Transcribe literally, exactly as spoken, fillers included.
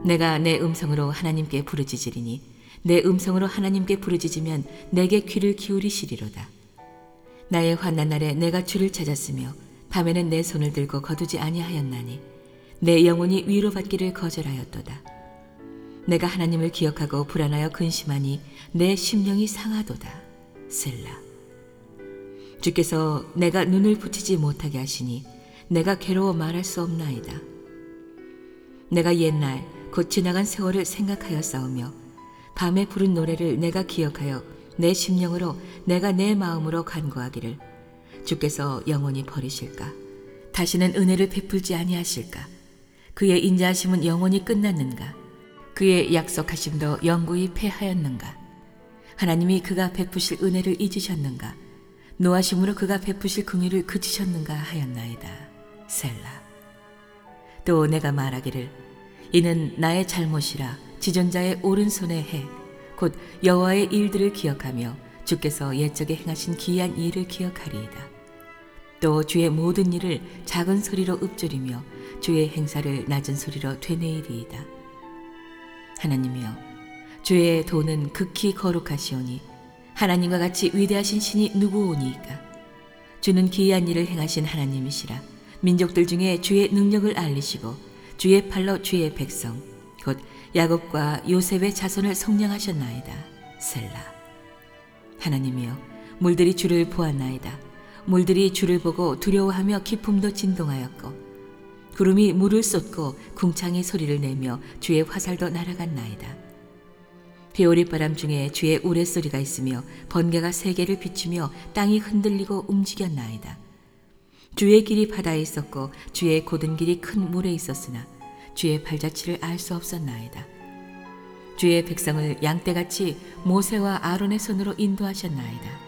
내가 내 음성으로 하나님께 부르짖으리니 내 음성으로 하나님께 부르짖으면 내게 귀를 기울이시리로다. 나의 환난 날에 내가 주를 찾았으며 밤에는 내 손을 들고 거두지 아니하였나니 내 영혼이 위로받기를 거절하였도다. 내가 하나님을 기억하고 불안하여 근심하니 내 심령이 상하도다. 셀라. 주께서 내가 눈을 붙이지 못하게 하시니 내가 괴로워 말할 수 없나이다. 내가 옛날 곧 지나간 세월을 생각하여 싸우며 밤에 부른 노래를 내가 기억하여 내 심령으로 내가 내 마음으로 간구하기를 주께서 영원히 버리실까? 다시는 은혜를 베풀지 아니하실까? 그의 인자하심은 영원히 끝났는가? 그의 약속하심도 영구히 패하였는가? 하나님이 그가 베푸실 은혜를 잊으셨는가? 노하심으로 그가 베푸실 긍휼을 그치셨는가 하였나이다. 셀라. 또 내가 말하기를 이는 나의 잘못이라 지존자의 오른손의 해 곧 여호와의 일들을 기억하며 주께서 옛적에 행하신 기이한 일을 기억하리이다. 또 주의 모든 일을 작은 소리로 읊조리며 주의 행사를 낮은 소리로 되뇌이리이다. 하나님이여, 주의 도는 극히 거룩하시오니 하나님과 같이 위대하신 신이 누구오니이까? 주는 기이한 일을 행하신 하나님이시라. 민족들 중에 주의 능력을 알리시고 주의 팔로 주의 백성 곧 야곱과 요셉의 자손을 성량하셨나이다. 셀라. 하나님이여, 물들이 주를 보았나이다. 물들이 주를 보고 두려워하며 기품도 진동하였고 구름이 물을 쏟고 궁창이 소리를 내며 주의 화살도 날아갔나이다. 회오리바람 중에 주의 우레소리가 있으며 번개가 세계를 비추며 땅이 흔들리고 움직였나이다. 주의 길이 바다에 있었고 주의 곧은 길이 큰 물에 있었으나 주의 발자취를 알 수 없었나이다. 주의 백성을 양떼같이 모세와 아론의 손으로 인도하셨나이다.